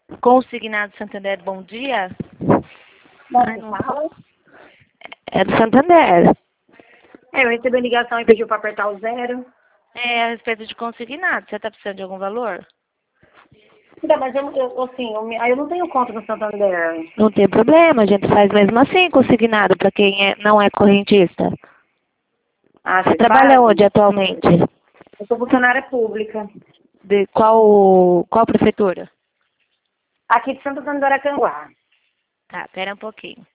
Consignado Santander, bom dia. Ai, Você não. fala? É do Santander. Eu recebi ligação e pediu para apertar o 0. É a respeito de consignado. Você está precisando de algum valor? Então, mas eu não tenho conta no Santander. Não tem problema, a gente faz mesmo assim consignado para quem não é correntista. Ah, Você você trabalha faz? onde atualmente? Eu sou funcionária pública. De qual prefeitura? Aqui de Santo Antônio do Aracanguá. Tá, pera um pouquinho.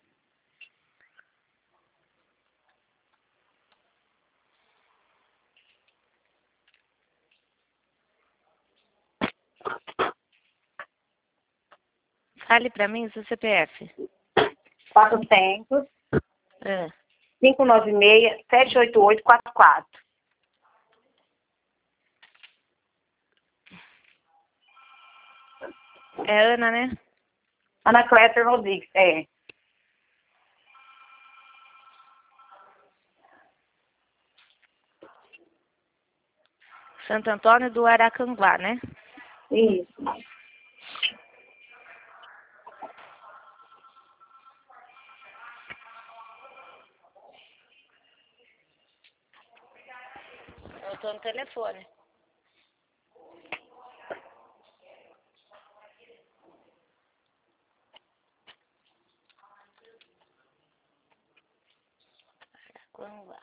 Fale para mim o seu CPF. 400 É. 596 78844. É Ana, né? Ana Cléter Rodrigues. É. Santo Antônio do Aracanguá, né? Isso. Eu tô no telefone. Aracanguá.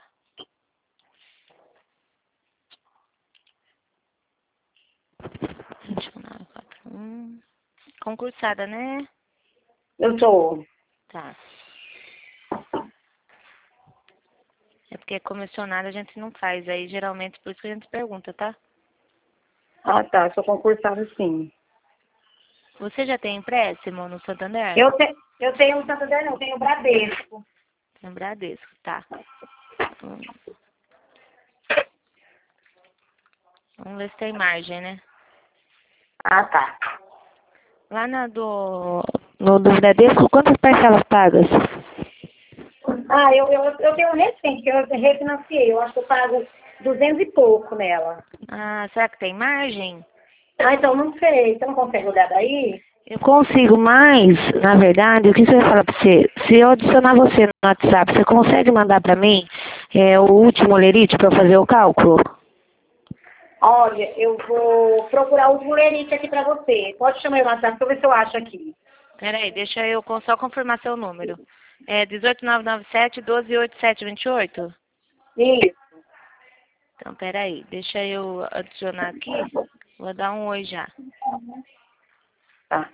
Concursada, né? Eu sou. Tá. É porque comissionada a gente não faz. Aí geralmente por isso que a gente pergunta, tá? Ah, tá. Sou concursada, sim. Você já tem empréstimo no Santander? Eu tenho o Santander, não. Eu tenho o Bradesco. Tem Bradesco, tá. Vamos ver se tem margem, né? Ah, tá. Lá no do Bradesco, quantas parcelas pagas? Ah, eu tenho um recente, que eu refinanciei. Eu acho que eu pago 200 e pouco nela. Ah, será que tem margem? Ah, então não sei. Você não consegue olhar daí? Eu consigo, mas, na verdade, o que você vai falar pra você? Se eu adicionar você no WhatsApp, você consegue mandar pra mim o último lerite pra eu fazer o cálculo? Olha, eu vou procurar o lerite aqui pra você. Pode chamar o WhatsApp pra eu ver se eu acho aqui. Peraí, deixa eu só confirmar seu número. É 18997-128728? Isso. Então, peraí, deixa eu adicionar aqui. Vou dar um oi já. Tá.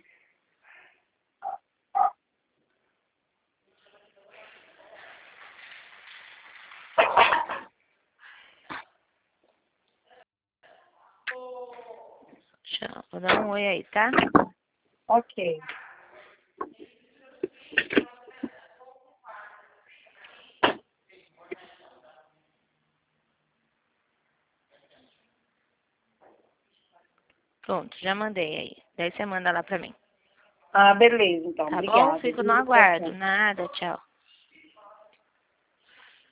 Vou dar um oi aí, tá? Ok. Pronto, já mandei aí. Daí você manda lá pra mim. Ah, beleza, então. Tá bom? Obrigada. Fico no Viu? aguardo. Nada, tchau.